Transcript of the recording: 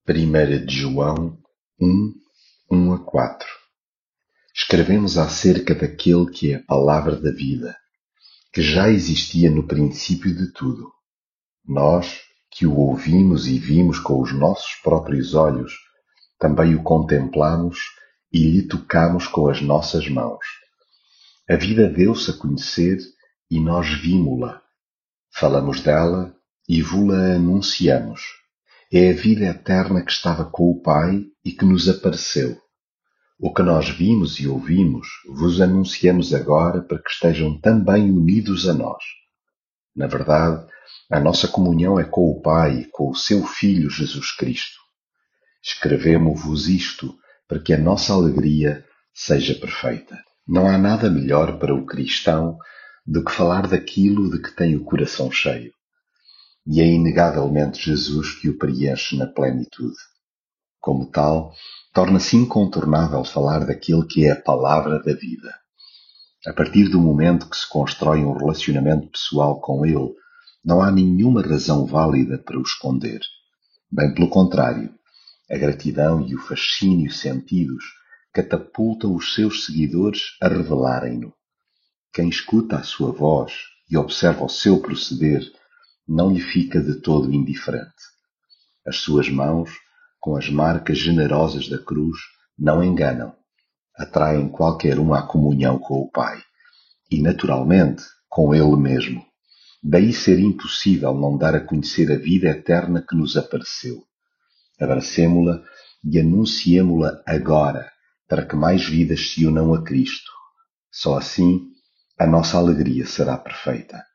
Primeira de João 1:1-4. Escrevemos acerca daquele que é a palavra da vida, que já existia no princípio de tudo. Nós, que o ouvimos e vimos com os nossos próprios olhos, também o contemplamos e lhe tocamos com as nossas mãos. A vida deu-se a conhecer e nós vimo-la. Falamos dela e vo-la anunciamos. É a vida eterna que estava com o Pai e que nos apareceu. O que nós vimos e ouvimos vos anunciamos agora para que estejam também unidos a nós. Na verdade, a nossa comunhão é com o Pai e com o seu Filho Jesus Cristo. Escrevemo-vos isto para que a nossa alegria seja perfeita. Não há nada melhor para o cristão do que falar daquilo de que tem o coração cheio. E é inegavelmente Jesus que o preenche na plenitude. Como tal, torna-se incontornável falar daquele que é a palavra da vida. A partir do momento que se constrói um relacionamento pessoal com ele, não há nenhuma razão válida para o esconder. Bem pelo contrário, a gratidão e o fascínio sentidos catapultam os seus seguidores a revelarem-no. Quem escuta a sua voz e observa o seu proceder não lhe fica de todo indiferente. As suas mãos, com as marcas generosas da cruz, não enganam, atraem qualquer um à comunhão com o Pai, e naturalmente com Ele mesmo. Daí ser impossível não dar a conhecer a vida eterna que nos apareceu. Abracemo-la e anunciemo-la agora, para que mais vidas se unam a Cristo. Só assim a nossa alegria será perfeita.